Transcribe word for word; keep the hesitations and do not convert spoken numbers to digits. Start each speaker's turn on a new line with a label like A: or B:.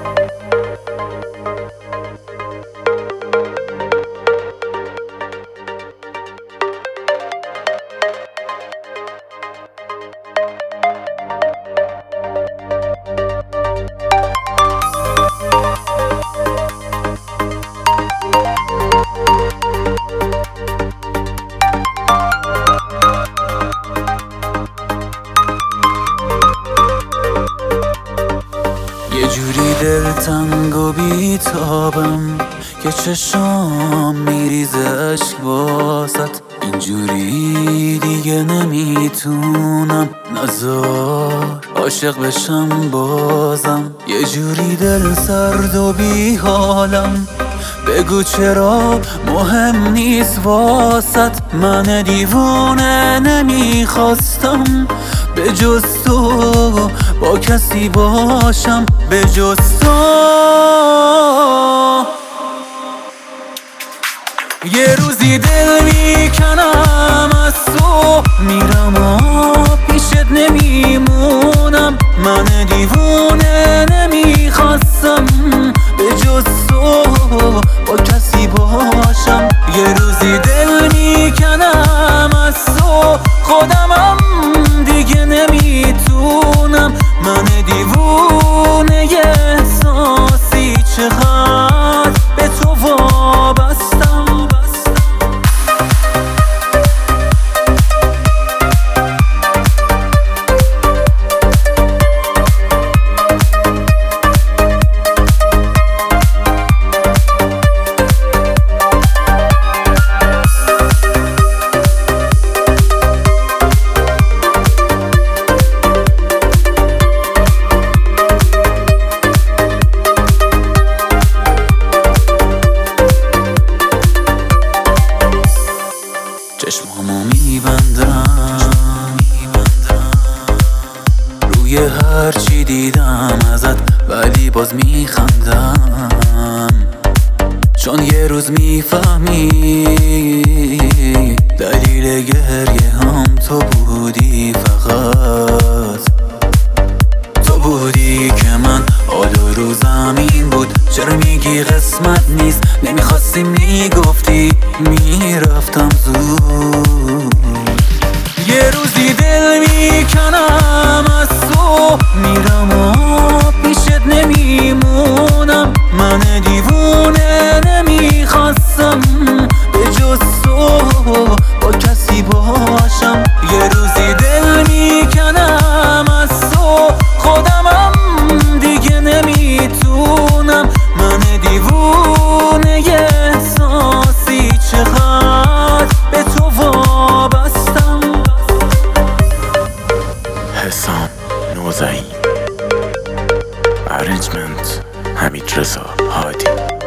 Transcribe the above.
A: یه جوری دلتنگ و بیتابم که چشام میریزه عشق واسط. اینجوری دیگه نمیتونم، نذار عاشق بشم بازم. یه جوری دل سرد و بی حالم، بگو چرا مهم نیست واسط. من دیوونه نمیخواستم به جز تو با کسی باشم، به جز تو. یه روزی دل میکنم از تو، میرم و پیشت نمیمونم. من دیوونه نمیخواستم به جز تو با کسی باشم. یه روزی دل میکنم از تو، خودمم دیگه نمیتونم. من دیوونه احساسی چقدر به تو وابستم. چشمامو میبندم روی هر چی دیدم ازت، ولی باز میخندم. چون یه روز میفهمی دلیل گریه هم تو بودی، فقط تو بودی که من حال و روزم این بود. چرا میگی قسمت نیست؟ نمیخواستی میگفتی میرفتم زود. یه روزی دل میکنم از تو، میرم و پیشت نمیمونم. من دیوونه نمیخواستم به جز تو با کسی باشم. یه روزی دل میکنم از تو، خودمم دیگه نمیتونم. من دیوونه احساسی چقدر به تو وابستم.
B: حسام نوزعیم، ارنجمنت حمید رضا هادی.